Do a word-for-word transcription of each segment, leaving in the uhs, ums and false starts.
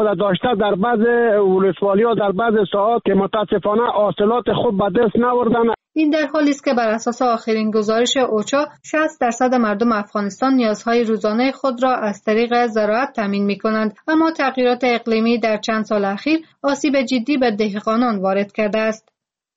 را داشته در بعض ولسوالی‌ها در بعض ساعات که متاسفانه حاصلات خوب به دست نآوردند. این در حالی است که بر اساس آخرین گزارش اوچا شصت درصد مردم افغانستان نیازهای روزانه خود را از طریق زراعت تامین می‌کنند، اما تغییرات اقلیمی در چند سال اخیر آسیب جدی به دهقانان وارد کرده است.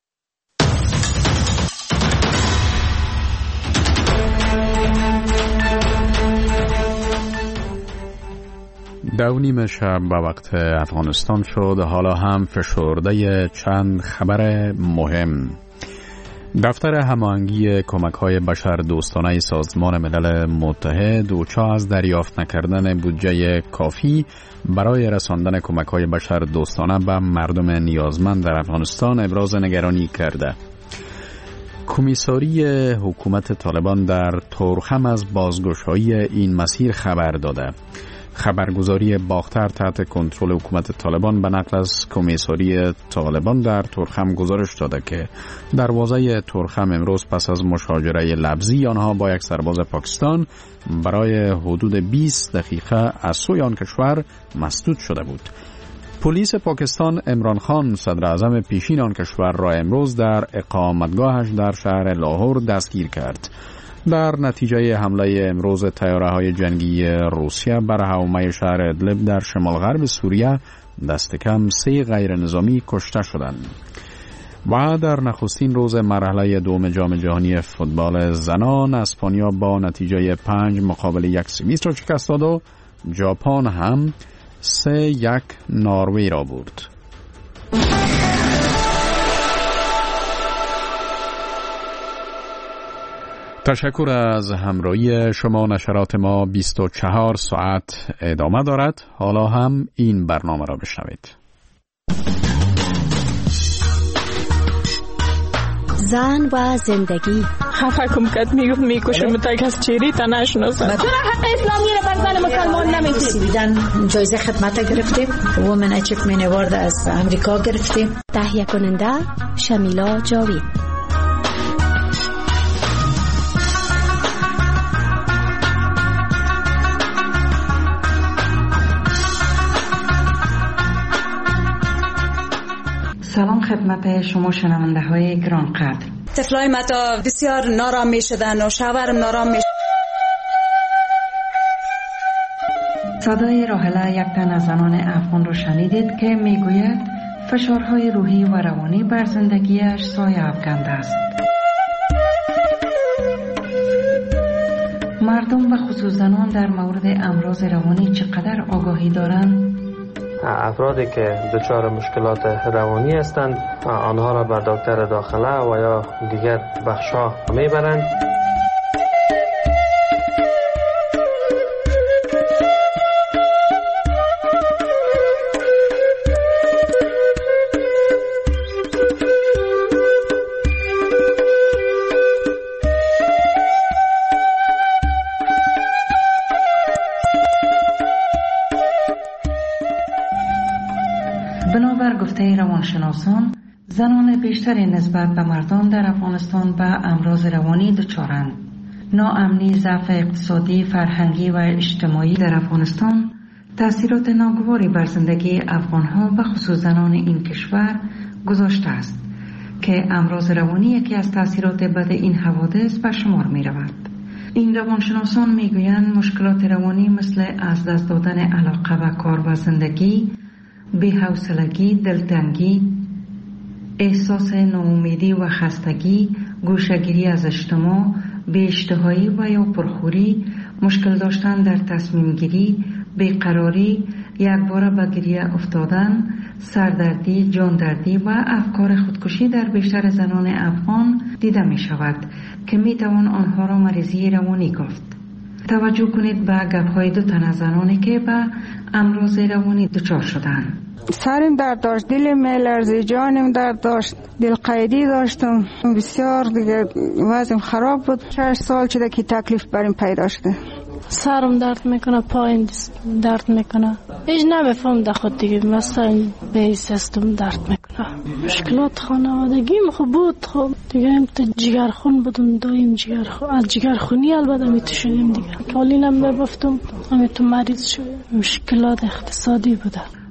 دو نیم شب به وقت افغانستان شد. حالا هم فشرده چند خبر مهم. دفتر هماهنگی کمک‌های بشردوستانه سازمان ملل متحد اوچا از دریافت نکردن بودجه کافی برای رساندن کمک‌های بشردوستانه به مردم نیازمند در افغانستان ابراز نگرانی کرده. کمیساری حکومت طالبان در تورخم از بازگشایی این مسیر خبر داده. خبرگزاری باختر تحت کنترل حکومت طالبان به نقل از کمیساری طالبان در تورخم گزارش داده که دروازه تورخم امروز پس از مشاجره لفظی آنها با یک سرباز پاکستان برای حدود بیست دقیقه از سوی آن کشور مسدود شده بود. پلیس پاکستان عمران خان صدر اعظم پیشین آن کشور را امروز در اقامتگاهش در شهر لاهور دستگیر کرد. در نتیجه حمله امروز طیاره‌های جنگی روسیه بر حومه شهر ادلب در شمال غرب سوریه دست کم سه غیر نظامی کشته شدند. و در نخستین روز مرحله دوم جام جهانی فوتبال زنان اسپانیا با نتیجه پنج مقابل یک سوئیس را شکست داد و ژاپن هم سه یک نروژ را برد. تشکر از همراهی شما. نشرات ما بیست و چهار ساعت ادامه دارد. حالا هم این برنامه را بشنوید. زن و زندگی. خفه کم کد میگفت میکشم تا کس چیری تا نشناسد. چرا حق اسلامی را بر زن مسلمان نمیدید؟ سویدن جایزه خدمت گرفتیم. وومن اچیومنت اوارد از امریکا گرفتیم. تهیه کننده شمیلا جاوید. سلام خدمت شما شنونده های گران قدر. طفلای متا بسیار نارام می شدن و شوهرم نارام می شدن. صدای راحله یک تن از زنان افغان رو شنیدید که می گوید فشارهای روحی و روانی بر زندگیش سایه افکنده است. مردم و خصوص زنان در مورد امراض روانی چقدر آگاهی دارند؟ افرادی که دچار مشکلات روانی هستند آنها را به دکتر داخله و یا دیگر بخش‌ها میبرند. بنابر گفته روانشناسان زنان بیشتری نسبت به مردان در افغانستان به امراض روانی دچارند. ناامنی، ضعف اقتصادی، فرهنگی و اجتماعی در افغانستان تأثیرات ناگواری بر زندگی افغانها و خصوص زنان این کشور گذاشته است که امراض روانی یکی از تأثیرات بد این حوادث به شمار می رود. این روانشناسان می گویند مشکلات روانی مثل از دست دادن علاقه و کار و زندگی، بی‌حوصلگی، دلتنگی، احساس ناامیدی و خستگی، گوشه‌گیری از اجتماع، بی‌اشتهایی و یا پرخوری، مشکل داشتن در تصمیم گیری، بیقراری، یکباره به گریه افتادن، سردردی، جاندردی و افکار خودکشی در بیشتر زنان افغان دیده می شود که می توان آنها را مریضی روانی گفت. توجه کنید به گپ‌های دو تن از زنانی که به امراض روانی دچار شدند. سرم درد داشت، دلم میلرزید، جانم درد داشت، دل قیدی داشتم، بسیار دیگه وضعم خراب بود. شش سال شده که تکلیف بریم پیدا شده. سرم درد میکنه، پایم درد میکنه، هیچ نمیفهم در خود دیگه، مثلا به سیستم درد میکنه. مشکلات خانوادگیم خوب بود، خب دیگه هم تو جگرخون بودم، دایم جگرخون، از جگرخونی البته میتوشیم دیگه، کالینم میبفتم، همه تو مریض شد. مشکلات اقتصادی بوده.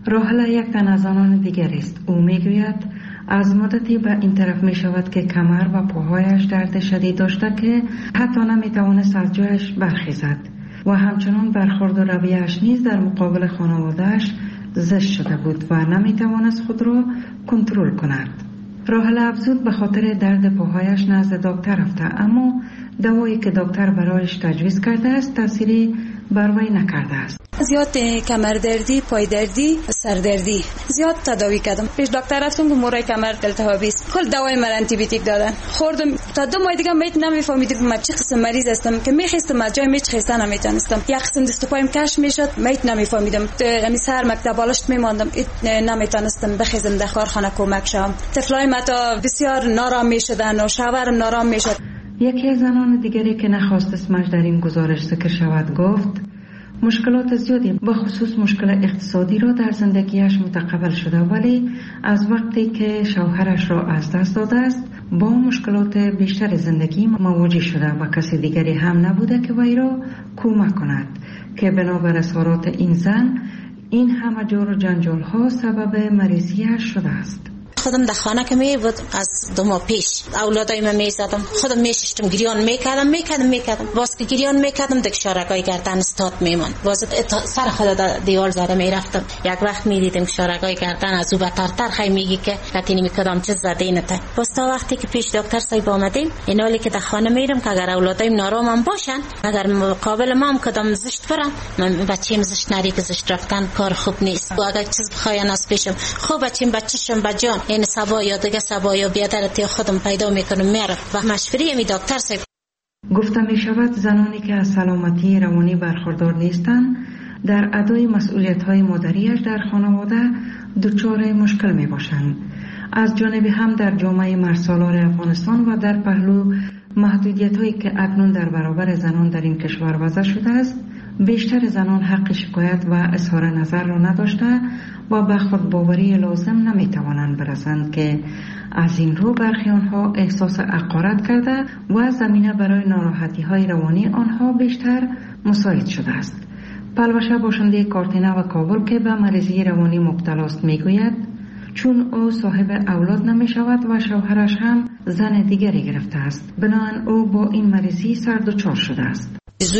راحله یک تن از آنان دیگر است. او میگوید از مدتی به این طرف می شود که کمر و پاهایش درد شدید داشته که حتی نمی توانست از جایش برخیزد و همچنان برخورد و رویه‌اش نیز در مقابل خانواده‌اش زشت شده بود و نمی توانست خود را کنترل کند. راحله افزود به خاطر درد پاهایش نزد دکتر رفته، اما دوایی که دکتر برایش تجویز کرده است تأثیری بر وی نکرده است. زیاد کمر دردی، پای دردی، سر دردی زیاد تداوی کردم. پیش دکتر رفتم که مورای کمر التهابی است. کل دوای من آنتی بیوتیک دادن. خوردم تا دو ماه دیگه میت نمیفهمیدم من چه قسم مریض هستم که میخواستم از جای میچ خسته نمیتونستم. یک قسم دست و پایم کش میشد، میت نمیفهمیدم. همین سر مکتب بالشت میماندم، نمیتونستم بخیزم در کارخانه کمک شم. طفلای ما تا بسیار نارام میشدن و شوهرم نارام میشد. یکی از زنان دیگری که نخواست اسمش در این گزارش ذکر شود گفت مشکلات زیادی به خصوص مشکل اقتصادی را در زندگیش متقبل شده، ولی از وقتی که شوهرش را از دست داده است با مشکلات بیشتر زندگی مواجه شده و کسی دیگری هم نبوده که وی را کمک کند که بنابر اظهارات این زن این همه جور و جنجال ها سبب مریضیش شده است. خودم در خانه که می بود از دو ماه پیش اولادای من می زدم، خودم می ششتم گریان می کردم می کردم می کردم باز که گریان می کردم دیگه شارگای گردن استاد میمون، باز سر خود در دیوار زده می رفتم. یک وقت می دیدم شارگای گردن از او بترتر خیلی میگی که کتینی می کدام چیز زده اینته. باز تا وقتی که پیش دکتر صاحب آمدیم این حالی که در خانه میرم که اگر اولادایم نارام باشن، اگر مقابل ما هم کدام زشت برم، من بچه‌م زشت نری که زشت رفتن کار خوب نیست و اگر چیز بخواین از پیشم خوب بچه‌م بچه‌شم بجان این سبا یا دیگه سبا یا بیادرتی خودم پیدا میکنم میرم و مشوری می دکتر صاحب. گفته می شود زنانی که از سلامتی روانی برخوردار نیستند در ادای مسئولیت های مادریش در خانواده دچار مشکل می باشند. از جانب هم در جامعه مرسالار افغانستان و در پهلو محدودیت هایی که اکنون در برابر زنان در این کشور وضع شده است، بیشتر زنان حق شکایت و اظهار نظر را نداشته و به خود باوری لازم نمی توانند برسند که از این رو برخی آنها احساس حقارت کرده و زمینه برای ناراحتی های روانی آنها بیشتر مساعد شده است. پلوشه باشنده کارتینه و کابل که به مریضی روانی مبتلا است میگوید چون او صاحب اولاد نمی شود و شوهرش هم زن دیگری گرفته است، بنابراین او با این مریضی سردچار شده است.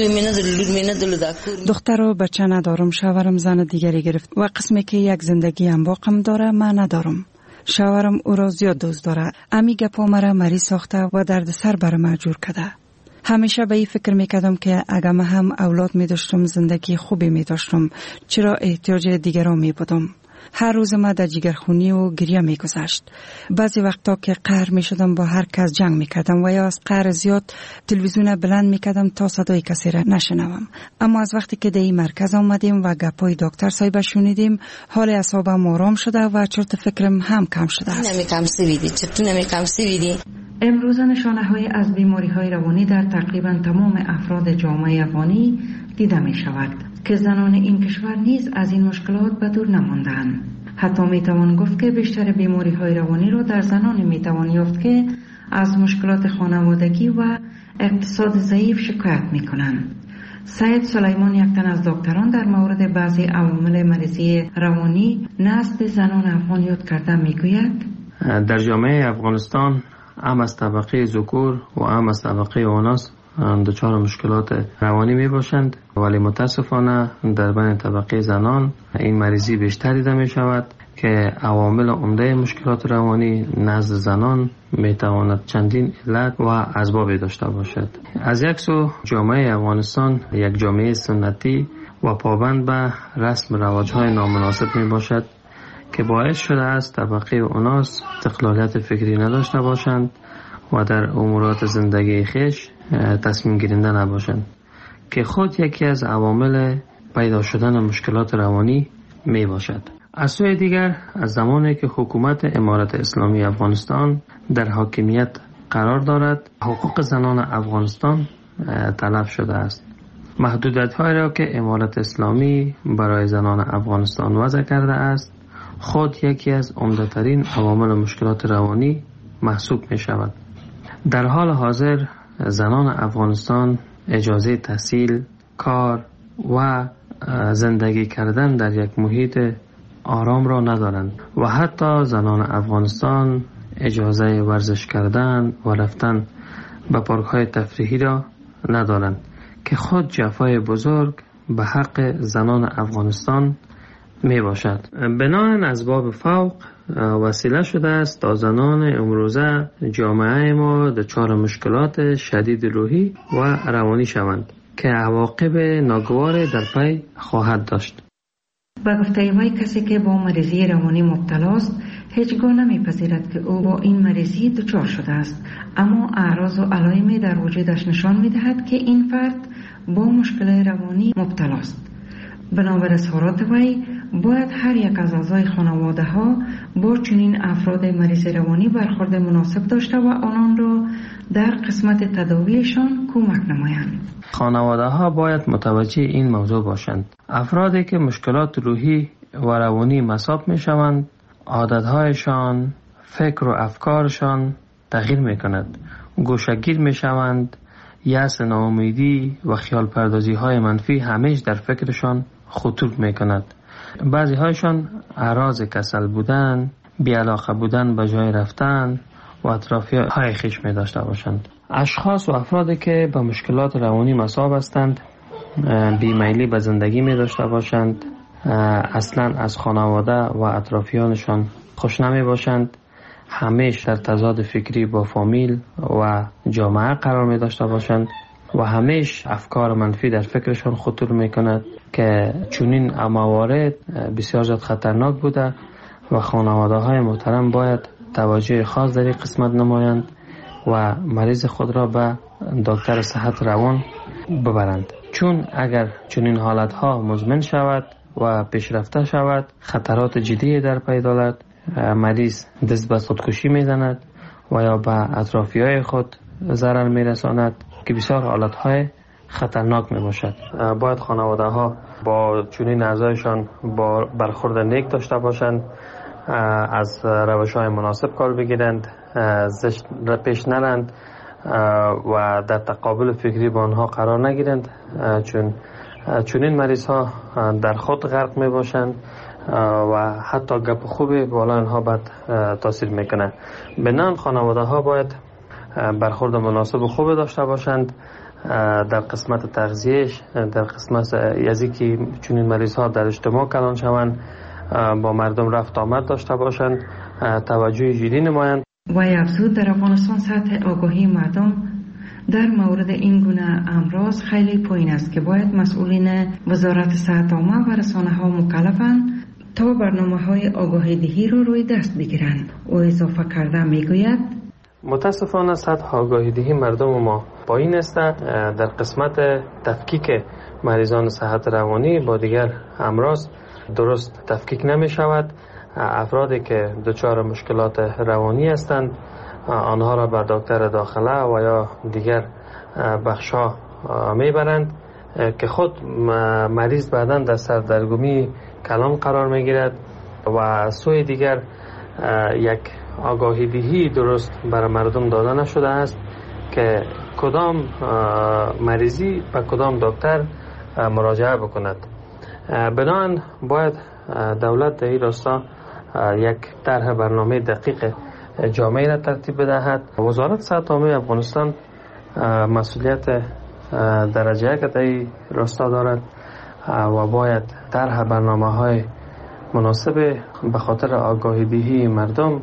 دختر و بچه ندارم، شوهرم زن دیگری گرفت و قسمی که یک زندگی انباقم داره من ندارم. شوهرم او را زیاد دوست داره، امی گپا مرا مریض ساخته و درد سر بر مجبور کرده. همیشه به این فکر میکردم که اگر من هم اولاد می داشتم زندگی خوبی می داشتم، چرا احتیاج دیگران می بودم. هر روز ما در جگرخونی و گریه می گذشت. بعضی وقتا که قهر می شدم با هر کس جنگ می کردم و یا از قهر زیاد تلویزیون بلند می کردم تا صدای کسی را نشنوم. اما از وقتی که در این مرکز آمدیم و گپای دکتر صاحب شنیدیم، حال اعصابم آرام شده و چرت فکرم هم کم شده است. نمیکم سویدی چطور نمیکم سویدی امروز نشانه های از بیماری های روانی در تقریبا تمام افراد جامعه افغانی دیده می شود که زنان این کشور نیز از این مشکلات به دور نماندند. حتی می توان گفت که بیشتر بیماری های روانی را در زنان می توان یافت که از مشکلات خانوادگی و اقتصاد ضعیف شکایت می کنند. سید سلیمان یک تن از دکتران در مورد بعضی عوامل مریضی روانی نزد زنان افغان یاد کرده می گوید در جامعه افغانستان هم از طبقه ذکور و هم از طبقه اناث دچار مشکلات روانی می باشند، ولی متاسفانه در بین طبقه زنان این مریضی بیشتر دیده می شود که عوامل عمده مشکلات روانی نزد زنان می تواند چندین علت و اسباب داشته باشد. از یک سو جامعه افغانستان یک جامعه سنتی و پابند به رسم رواج‌های نامناسب می باشد که باعث شده است طبقه اناث استقلالیت فکری نداشته باشند و در امورات زندگی خیش تصمیم گیرنده نباشند که خود یکی از عوامل پیدا شدن مشکلات روانی می باشد. از سوی دیگر از زمانی که حکومت امارت اسلامی افغانستان در حاکمیت قرار دارد، حقوق زنان افغانستان تلف شده است. محدودیت‌هایی را که امارت اسلامی برای زنان افغانستان وضع کرده است خود یکی از عمده‌ترین عوامل مشکلات روانی محسوب می شود. در حال حاضر زنان افغانستان اجازه تحصیل، کار و زندگی کردن در یک محیط آرام را ندارند و حتی زنان افغانستان اجازه ورزش کردن و رفتن به پارک های تفریحی را ندارند که خود جفای بزرگ به حق زنان افغانستان می باشد. بناهن اسباب فوق وسیله شده است تا زنان امروزه جامعه ما دچار مشکلات شدید روحی و روانی شوند که عواقب ناگوار در پی خواهد داشت. با گفته وی کسی که با مریضی روانی مبتلاست هیچگاه نمیپذیرد که او با این مریضی دچار شده است، اما اعراض و علائمی در وجودش نشان میدهد که این فرد با مشکل روانی مبتلاست. بنابر اظهارات وی باید هر یک از اعضای خانواده ها با چنین افراد مریض روانی برخورد مناسب داشته و آنان را در قسمت تداویشان کمک نمایند. خانواده ها باید متوجه این موضوع باشند. افرادی که مشکلات روحی و روانی مصاب می شوند، عادتهایشان، فکر و افکارشان تغییر می کند. گوشه‌گیر می شوند، یأس، ناامیدی و خیال پردازی های منفی همیشه در فکرشان خطور می کند. بعضی هایشان اعراض کسل بودن، بی‌علاقه بودن به جای رفتن و اطرافی های خیش می داشته باشند. اشخاص و افرادی که با مشکلات روانی مصاب هستند بیمیلی به زندگی می داشته باشند، اصلا از خانواده و اطرافیانشان خوش نمی باشند، همیشه در تضاد فکری با فامیل و جامعه قرار می داشته باشند و همیشه افکار منفی در فکرشان خطور می کند که چنین موارد بسیار زیاد خطرناک بوده و خانواده های محترم باید توجه خاص در این قسمت نمایند و مریض خود را به دکتر صحت روان ببرند، چون اگر چنین حالت ها مزمن شود و پیشرفته شود خطرات جدی در پی دارد. مریض دست به خودکشی میزند و یا به اطرافی های خود ضرر میرساند که بسیار حالت های خطرناک می باشد. باید خانواده ها با چنین اعضایشان با برخورد نیک داشته باشند، از روش های مناسب کار بگیرند، زشت پیش نرند و در تقابل فکری با آنها قرار نگیرند، چون چنین مریض ها در خود غرق می باشند و حتی گپ خوبی بالا آنها بد تاثیر میکنه. بنان خانواده ها باید برخورد مناسب و خوب داشته باشند در قسمت تغذیهش، در قسمت یزی که چنین مریض ها در اجتماع کلان شوند با مردم رفت آمد داشته باشند، توجه جدی نمایند. و افزود در افغانستان سطح آگاهی مردم در مورد این گونه امراض خیلی پایین است که باید مسئولین وزارت صحت عامه و رسانه ها مکلفند تا برنامه های آگاهی دهی را روی دست بگیرند. او اضافه کرده میگوید متاسفانه سطح آگاهی دهی مردم ما پایین است. در قسمت تفکیک مریضان صحت روانی با دیگر امراض درست تفکیک نمی شود. افرادی که دچار مشکلات روانی هستند آنها را بر دکتر داخله و یا دیگر بخشا میبرند که خود مریض بعداً در سردرگمی کلان قرار میگیرد و سوی دیگر یک آگاهی دهی درست برای مردم داده نشده است که کدام مریضی به کدام دکتر مراجعه بکند. بنابراین باید دولت در این راستا یک طرح برنامه دقیق جامعی را ترتیب بدهد. وزارت صحت عامه افغانستان مسئولیت درجه یک در این راستا دارد و باید طرح برنامه های مناسب به خاطر آگاهی دهی مردم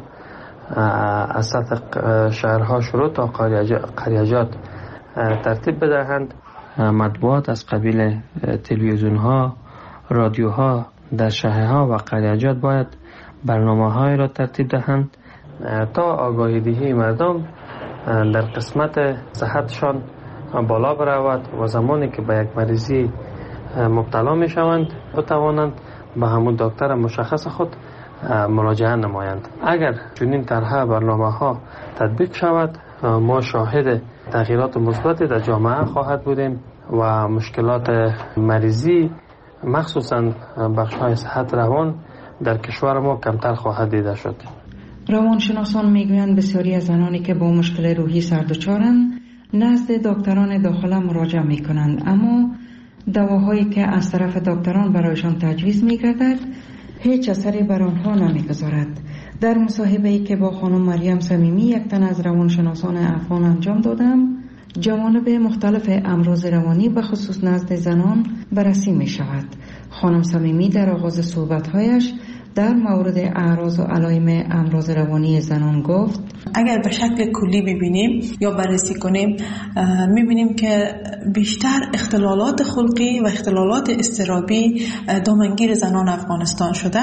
از سطح شهرها شروع تا قریجات ترتیب بدهند. مطبوعات از قبیل تلویزیون ها، رادیو ها در شهرها و قریجات باید برنامه های را ترتیب دهند تا آگاهی دهی مردم در قسمت صحتشان بالا برود و زمانی که به یک مریضی مبتلا می شوند بتوانند به همون دکتر مشخص خود مراجعه نمایند. اگر چنین طرح برنامه ها تطبیق شود ما شاهد تغییرات مثبتی در جامعه خواهد بودیم و مشکلات مریضی مخصوصا بخش های صحت روان در کشور ما کمتر خواهد دیده شد. روانشناسان میگویند بسیاری از زنانی که با مشکل روحی سردچارند نزد دکتران داخله مراجعه میکنند، اما دواهایی که از طرف دکتران برایشان تجویز میگردد هیچ اثری بر آنها نمیگذارد. در مصاحبه‌ای که با خانم مریم صمیمی یک تن از روانشناسان افغان انجام دادم، جوانب مختلف امراض روانی به خصوص نزد زنان بررسی می شود. خانم صمیمی در آغاز صحبت‌هایش در مورد اعراض و علائم امراض روانی زنان گفت: اگر به شکل کلی ببینیم یا بررسی کنیم، می‌بینیم که بیشتر اختلالات خلقی و اختلالات اضطرابی دامنگیر زنان افغانستان شده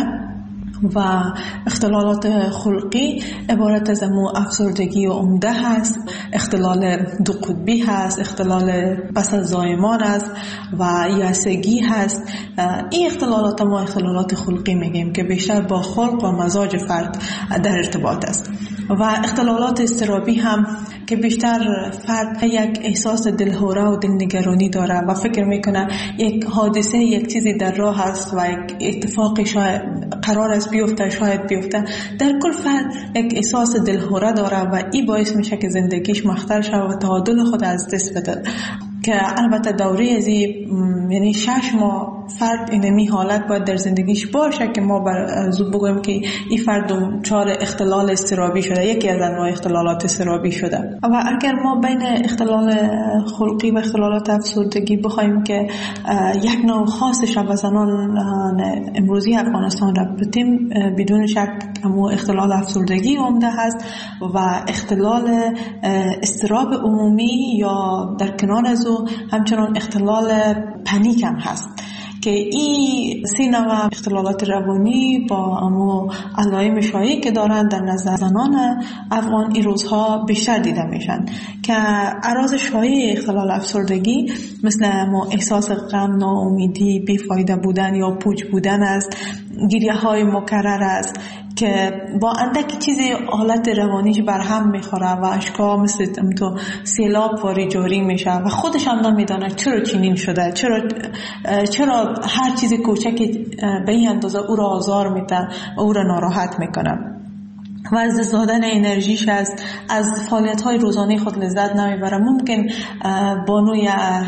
و اختلالات خلقی عبارت از امو افسردگی و عمده هست، اختلال دو قطبی هست، اختلال پس از زایمان است و یأسگی هست. این اختلالات ما اختلالات خلقی میگیم که بیشتر با خلق و مزاج فرد در ارتباط است. و اختلالات اضطرابی هم که بیشتر فرد یک احساس دلهوره و دلنگرانی داره و فکر میکنه یک حادثه، یک چیزی در راه است و یک اتفاقی شاید قرار است بیفته، شاید بیفته. در کل فرد یک احساس دلهوره داره و این باعث میشه که زندگیش مختل شود و تعادل خود از دست بده. که البته دوره ازی یعنی شش ماه فرد اینمی حالت باید در زندگیش باشه که ما بر زود بگویم که این فرد چهار اختلال اضطرابی شده، یکی از انواع اختلالات اضطرابی شده. و اگر ما بین اختلال خلقی و اختلالات افسردگی بخوایم که یک نوع خاصش و زنان امروزی افغانستان را بتیم، بدون شک همون اختلال افسردگی عمده هست و اختلال اضطراب عمومی یا در کنار از او همچنان اختلال پنیک هم هست که این سه نوع اختلالات روانی با امو علائم شایعی که دارن در نظر زنان افغان این روزها بیشتر دیده میشن که اعراض شایع اختلال افسردگی مثل امو احساس غم، ناامیدی، بیفایده بودن یا پوچ بودن است، گریه های مکرر است که با اندک چیزی حالت روانیش برهم میخوره و اشکا مثل تو سیلاب واری جاری میشه و خودش هم نمیدانه چرا چنین شده، چرا چرا هر چیز کوچکی به این اندازه او را آزار میده و او را ناراحت میکنه و از دست دادن انرژیش است، از فعالیت های روزانه خود لذت نمیبره. ممکن بانوی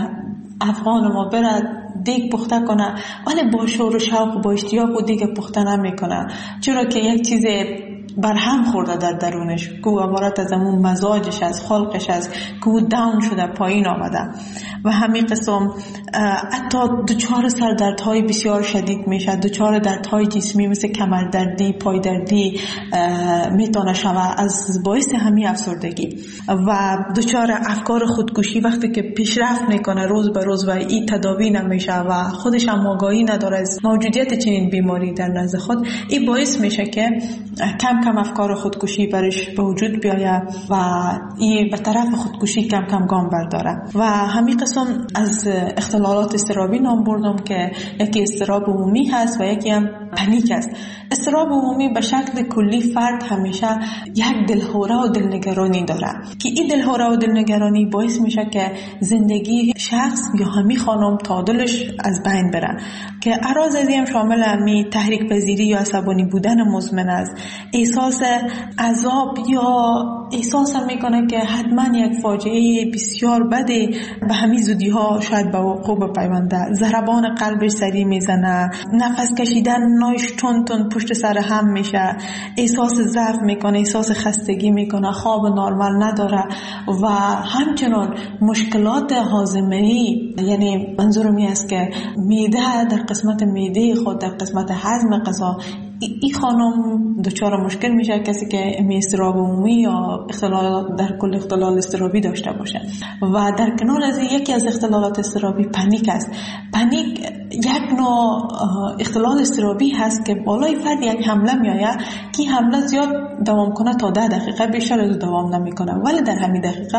افغان ما برد دیگ پخته کنه ولی با شور و شوق و با اشتیاق و دیگ پخته نمیکنه، چرا که یک چیز برهم خورده در درونش که عبارت از همون مزاجش از خلقش از که او داون شده، پایین آمده و همین قسم حتی دچار سردردهای بسیار شدید میشه، دچار دردهای جسمی مثل کمردردی، پایدردی میتونه شود از باعث همین افسردگی و دچار افکار خودکشی وقتی که پیشرفت میکنه روز به روز و این تداوی نمیشه و خودش هم آگاهی نداره از موجودیت چنین بیماری در نزد خود، این باعث میشه که کم کم افکار خودکشی برش به وجود بیاید و این به طرف خودکشی کم کم گام برداره. و همین قسم از اختلالات اضطرابی نام بردم که یکی اضطراب عمومی هست و یکی هم پنیک است. اضطراب عمومی به شکل کلی فرد همیشه یک دلهوره و دلنگرانی داره که این دلهوره و دلنگرانی باعث میشه که زندگی شخص یا همی خانم تعادلش از بین بره که اعراض از این شامل همی تحریک پذیری یا عصبانی بودن مزمن است، احساس عذاب یا احساس میکنه که حتما یک فاجعه بسیار بده به همین زودی ها شاید به وقوع بپیونده، ضربان قلبش سریع میزنه، نفس کشیدن نایش تون تون پشت سر هم میشه، احساس ضعف میکنه، احساس خستگی میکنه، خواب نرمال نداره و همچنان مشکلات هاضمه‌ای، یعنی منظورم این است که معده در قسمت معده خود در قسمت هضم غذا این خانم دچار مشکل میشه کسی که اضطراب عمومی یا اختلال در کل اختلال اضطرابی داشته باشه. و در کنار از یکی از اختلالات اضطرابی پنیک است. پنیک یک نوع اختلال اضطرابی هست که بالای فرد یک حمله میآید که حمله زیاد دوام کنه تا ده دقیقه، بیشتر از دوام نمیکنه، ولی در همین دقیقه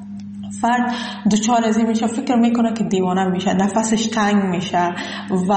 فرد دچار از این میشه، فکر میکنه که دیوانه میشه، نفسش تنگ میشه و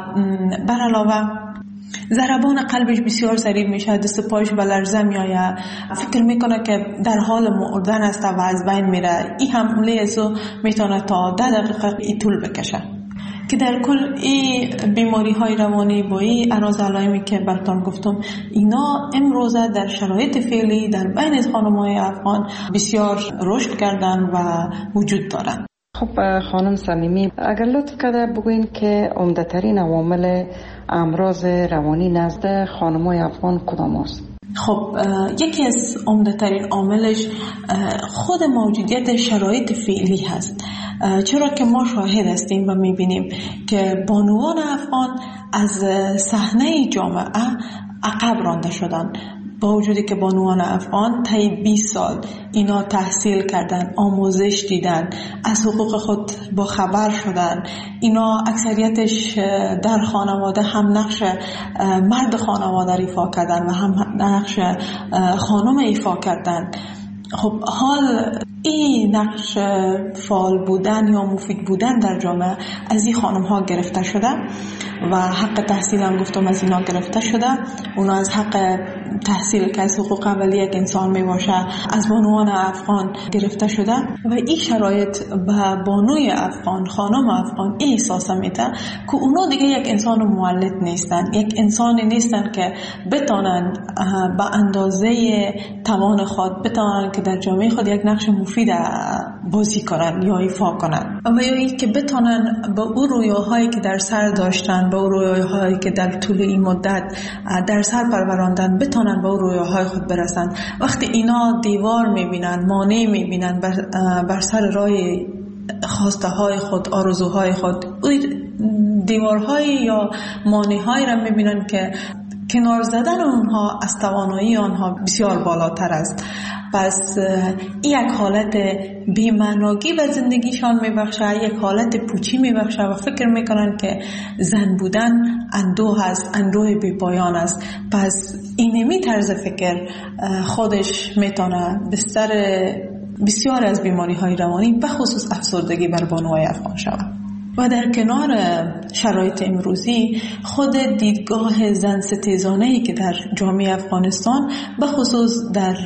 بر علاوه ضربان قلبش بسیار سریع میشه، دست پایش به لرزه میآید، فکر میکنه که در حال مردن است و از بین میره. این حمله ازو میتونه تا ده دقیقه ای طول بکشه که در کل این بیماری های روانی با این اعراض علائمی که براتون گفتم اینا امروز در شرایط فعلی در بین خانم‌های افغان بسیار رشد کردن و وجود دارن. خب خانم صمیمی، اگر لطف کرده بگوین که عمده‌ترین عوامل امراض روانی نزد خانم‌های افغان کدام است؟ خب یکی از عمده‌ترین عاملش خود موجودیت شرایط فعلی هست، چرا که ما شاهد هستیم و میبینیم که بانوان افغان از صحنه جامعه عقب رانده شدن. با وجودی که بانوان افغان طی بیست سال اینا تحصیل کردن، آموزش دیدن، از حقوق خود با خبر شدن، اینا اکثریتش در خانواده هم نقش مرد خانواده ایفا کردن و هم نقش خانم ایفا کردن. خب حال این نقش فعال بودن یا مفید بودن در جامعه از این خانم ها گرفته شده و حق تحصیل هم گفتم از اینا گرفته شده. اونا از حق تحصیل که از حقوق اولیه یک انسان می باشه از بانوان افغان گرفته شده و این شرایط به بانوی افغان، خانم افغان این احساس میده که اونا دیگه یک انسان مولد نیستن، یک انسانی نیستن که بتونن به اندازه توان خود بتونن که در جامعه خود یک نقش مفید بازی کنن یا ایفا کنن و یا ای که بتونن به اون رویاهایی که در سر داشتن، به اون رویاهایی که در طول این مدت در سر پروراندن بتونن به اون رویاهای خود برسن. وقتی اینا دیوار میبینن، مانع میبینن بر, بر سر راه خواسته های خود، آرزوهای خود، دیوارهای یا مانع‌هایی را میبینن که کنار زدن اونها از توانایی آنها بسیار بالاتر است. پس این یک حالت بی‌معنایی به زندگیشان میبخشه، یک حالت پوچی میبخشه و فکر میکنن که زن بودن اندوه است، اندوه بی پایان است. پس اینمی طرز فکر خودش میتونه بستر بسیار از بیماری های روانی به خصوص افسردگی بر بانوهای افغان شود. و در کنار شرایط امروزی خود دیدگاه زن ستیزانه‌ای که در جامعه افغانستان به خصوص در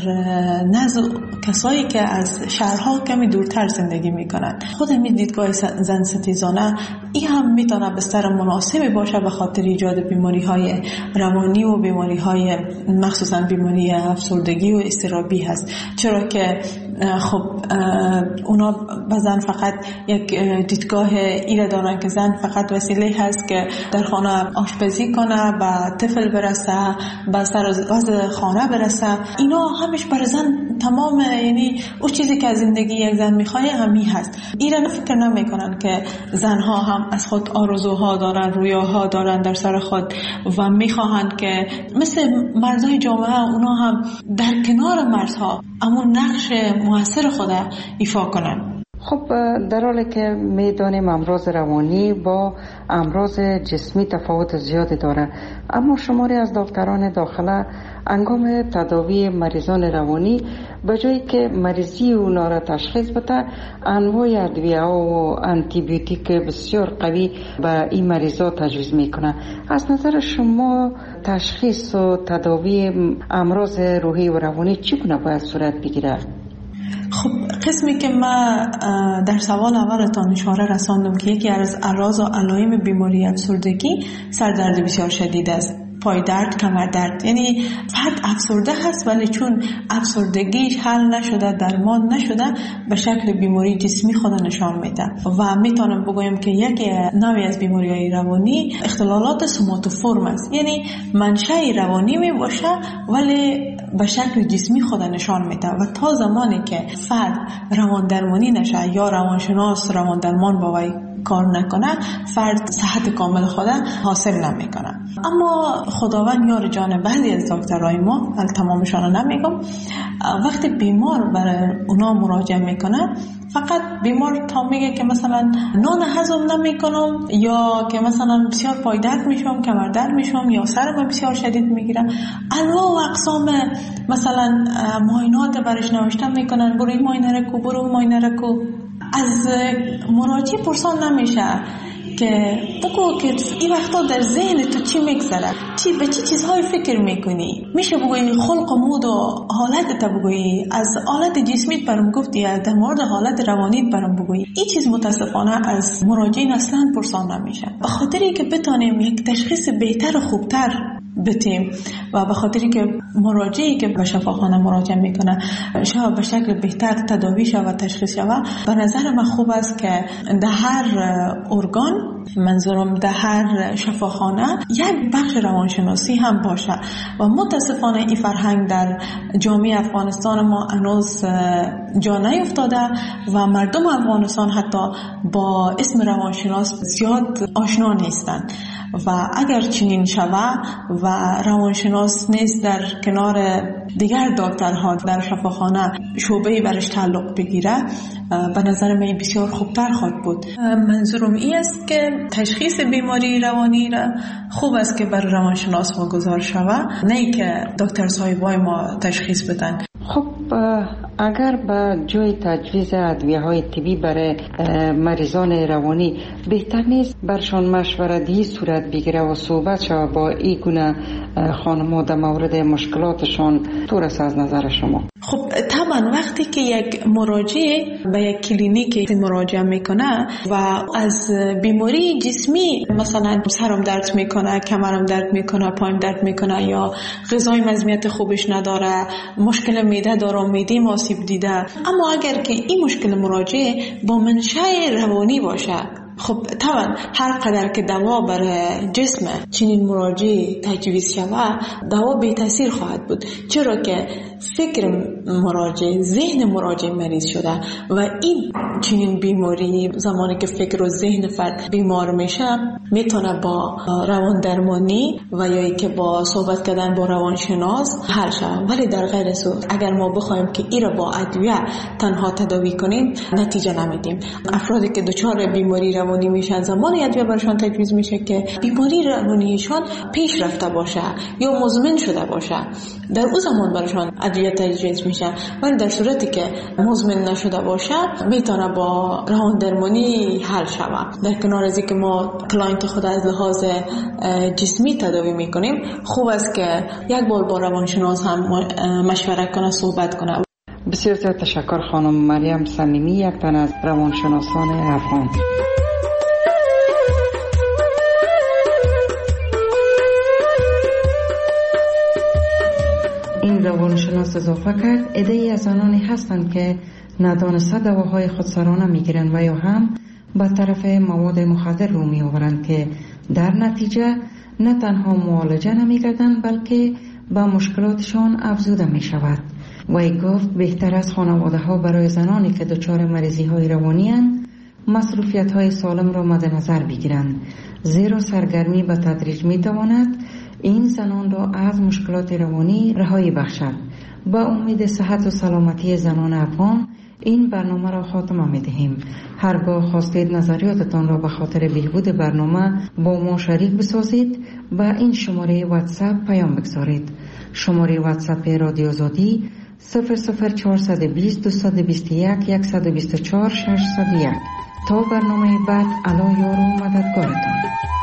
نزد کسایی که از شهرها کمی دورتر زندگی میکنند، خود همین دیدگاه زن ستیزانه این هم میتونه بستر مناسبی باشه به خاطر ایجاد بیماری های روانی و بیماری های مخصوصا بیماری افسردگی و اضطرابی هست. چرا که خب اونا به زن فقط یک دیدگاه ایره دارن که زن فقط وسیله هست که در خانه آشپزی کنه، به طفل برسه، به سر وضع خانه برسه. اینا همش برای زن تمام، یعنی اون چیزی که از زندگی یک زن میخواه همین هست. ایره فکر نمیکنن که زنها هم از خود آرزوها دارن، رویاها دارن در سر خود و میخواهند که مثل مردای جامعه اونا هم در کنار مردها امون نقش موثر خود ایفا کنن. خب در حالی که میدانیم امراض روانی با امراض جسمی تفاوت زیادی داره، اما شماری از دکتران داخله انگام تداوی مریضان روانی به جایی که مریضی اونا را تشخیص بده، انواع ادویه و آنتی بیوتیک بسیار قوی به این مریضا تجویز میکنه. از نظر شما تشخیص و تداوی امراض روحی و روانی چگونه باید صورت بگیره؟ خب قسمی که ما در سوال اولتان اشاره رساندم که یکی از اعراض و علائم بیماری افسردگی سردرد بسیار شدید است، پای درد، کمر درد. یعنی فرد افسرده هست ولی چون افسردگیش حل نشده، درمان نشده، به شکل بیماری جسمی خود نشان میده و میتونم بگویم که یک نوعی از بیماری‌های روانی اختلالات سوماتوفورم است. یعنی منشأ روانی می باشه ولی به شکل جسمی خود نشان میده و تا زمانی که فرد روان درمانی نشه یا روانشناس روان درمان با وی کار نکنه، فرد صحت کامل خود حاصل نمیکنه. اما خداوند یار جان بعضی از دکترای ما، تمامشان نمیگم، وقتی بیمار برای اونا مراجعه میکنه فقط بیمار تا میگه که مثلا نان هضم نمیکنم یا که مثلا بسیار پای درد میشم، کمر درد میشم یا سرم بسیار شدید میگیره، انواع و اقسام مثلا معاینات برش نوشته میکنن، برو این معاینه رو کو، برو معاینه رو کو. از مراجع پرسان نمیشه که بگو که این وقتا در ذهن تو چی میگذره، چی به چی چیزهای فکر میکنی. میشه بگویی خلق و مود و حالت تا بگویی، از حالت جسمیت برام گفتی، در مورد حالت روانیت برام بگویی. این چیز متاسفانه از مراجعین اصلا پرسان نمیشه، به خاطری که بتونیم یک تشخیص بهتر و خوبتر بتیم و به خاطری که مراجعی که به شفاخانه مراجعه میکنه شاید به شکل بهتر تداوی شود و تشخیص شود. به نظر من خوب است که در هر ارگان منظورم در هر شفاخانه یک بخش روانشناسی هم باشه و متاسفانه این فرهنگ در جامعه افغانستان ما هنوز جا نیفتاده و مردم افغانستان حتی با اسم روانشناس زیاد آشنا نیستند و اگر چنین شوه و روانشناس نیز در کنار دیگر دکترها در شفاخانه شعبه‌ای برش تعلق بگیره، به نظر من بسیار خوبتر خواهد بود. منظورم این است که تشخیص بیماری روانی را خوب است که بر روانشناس واگذار شوه، نه ای که دکتر صاحبای ما تشخیص بدن. خب اگر به جای تجویز ادویه‌های طبی برای مریضان روانی بهتر نیست برشان مشورتی صورت بگیره و صحبت شود با این گونه خانم‌ها در مورد مشکلاتشان؟ طور است از نظر شما؟ خب طبعا وقتی که یک مراجع به یک کلینیک مراجعه میکنه و از بیماری جسمی مثلا سرم درد میکنه، کمرم درد میکنه، پایم درد میکنه یا غذای مزمیت خوبش نداره، مشکل معده داره، معده آسیب دیده، اما اگر که این مشکل مراجع با منشأ روانی باشه، خب طبعا هر قدر که دوا برای جسم چنین مراجع تجویز شود دوا بی تاثیر خواهد بود، چرا که فکر مراجع، ذهن مراجع مریض شده و این چنین بیماری زمانی که فکر و ذهن فرد بیمار میشه میتونه با روان درمانی و یا که با صحبت کردن با روانشناس حل شود. ولی در غیر صورت اگر ما بخوایم که این را با ادویه تنها تداوی کنیم نتیجه نمیدیم. افرادی که دچار بیماری روانی میشن زمانی ادویه برشان تجویز میشه که بیماری روانیشان پیش رفته باشه یا مزمن شده باشه، در اون زمان برشان ادویه تجویز میشه. ولی در صورتی که مزمن نشده باشه میتونه با روان درمانی حل شود. در کنار از اینکه ما کلاینت خود از لحاظ جسمی تداوی میکنیم، خوب است که یک بار با روانشناس هم مشورت کنه، صحبت کنه. بسیار زیاد تشکر خانم مریم صمیمی، یک تن از روانشناسان افغان. این روانشناس اضافه کرد عده‌ای از آنانی هستند که ندانسته دواهای خودسرانه میگیرند و یا هم به طرف مواد مخدر رو میآورند که در نتیجه نه تنها معالجه نمیگردند بلکه به مشکلاتشان افزوده می شود. وی گفت بهتر از خانواده ها برای زنانی که دچار مریضی های روانی اند مصروفیت های سالم را مد نظر بگیرند، زیرا سرگرمی به تدریج می تواند این زنان را از مشکلات روانی رهایی بخشد. با امید صحت و سلامتی زنان افغان این برنامه را خاتمه می دهیم. هرگاه خواستید نظریاتتان را به خاطر بهبود برنامه با ما شریک بسازید و این شماره واتساپ پیام بگذارید. شماره واتساپ رادیو آزادی صفر صفر چهارصد و بیست دویست و بیست و یک صد و بیست و چهار ششصد و یک. تا برنامه بعد، الله یار و مددگارتان.